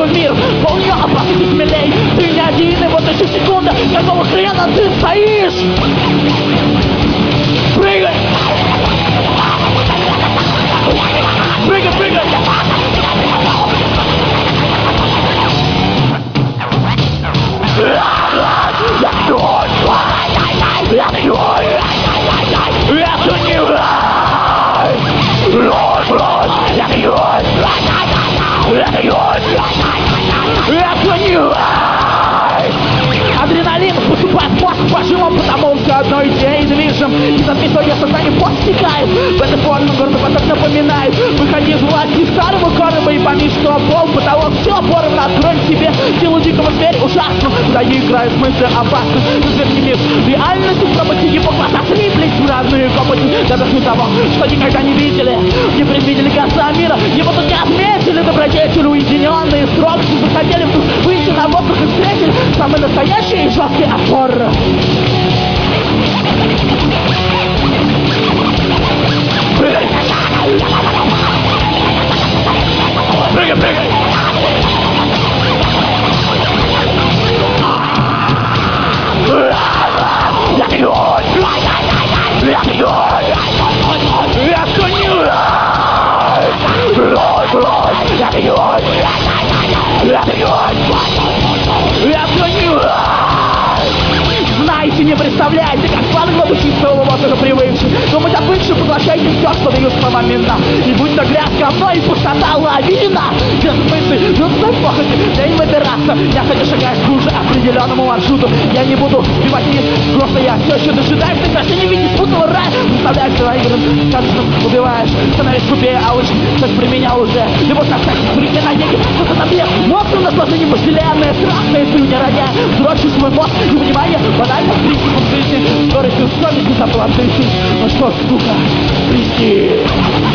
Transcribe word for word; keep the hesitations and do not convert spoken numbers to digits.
другой мир, полнее опасности смелей. Ты не один, и вот еще секунда, какого хрена ты стоишь? Прыгай! Прыгай, прыгай! Это не рай! Это не рай! Это не рай! Это не рай! Адреналин поступает в мозг пожимом, потому что одной идеей движем. И за свое сознание постигает. В этой форме гордо поток напоминает. Выходи из власти старого короба и пойми, что пол, потолок, все поровну. Открой в себе силу дикого зверя ужасно. Куда не играют смыслы опасно. Разверни мир реальности, пробуйте его глаза слиплись в разные копоти. Добавь того, что никогда не видели, не предвидели конца мира. Его тут не отметили, добродетель уединенные строгости. Захотели вдруг выйти на воздух и встретили самый настоящий и жесткий отпор. Прыгай! Прыгай, прыгай! Я не рад! Я не рад! Это не рад! Я не рад! Это не рад! Это не рад! Знаете, не представляете, как сладко воду чистого воздуха привыкший. Думать отвыкший, поглощайте все, что даю момента. И будь то грязь, говно и пустота, лавина. Без мысли, нужно похоти, день выбираться. Я хотя шагаю к уже определенному маршруту. Я не буду сбивать вниз, просто я все еще дожидаюсь прекращения в виде спутного рая. Заставляешь наигранным, сказочным, убиваешь. Становись глупее, а лучше кто-то применял уже. Любовь на всяких прыгай на деньги, кто-то на мне. Монстры наслаждение вожделенное, страстное слюня роняя. Дрочишь свой мозг и внимание, банально принципом жизни. Скоростью совести заплатываешь. Ну что ж, сука, присни.